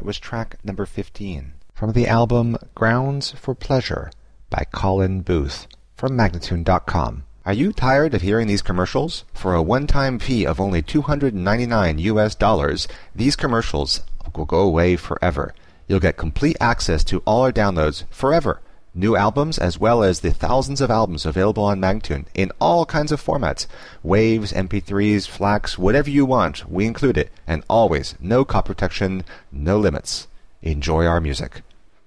was track number 15 from the album Grounds for Pleasure by Colin Booth from Magnatune.com. Are you tired of hearing these commercials? For a one-time fee of only $299, these commercials will go away forever. You'll get complete access to all our downloads forever. New albums as well as the thousands of albums available on Magnatune in all kinds of formats. Waves, MP3s, FLACs, whatever you want, we include it. And always, no copy protection, no limits. Enjoy our music.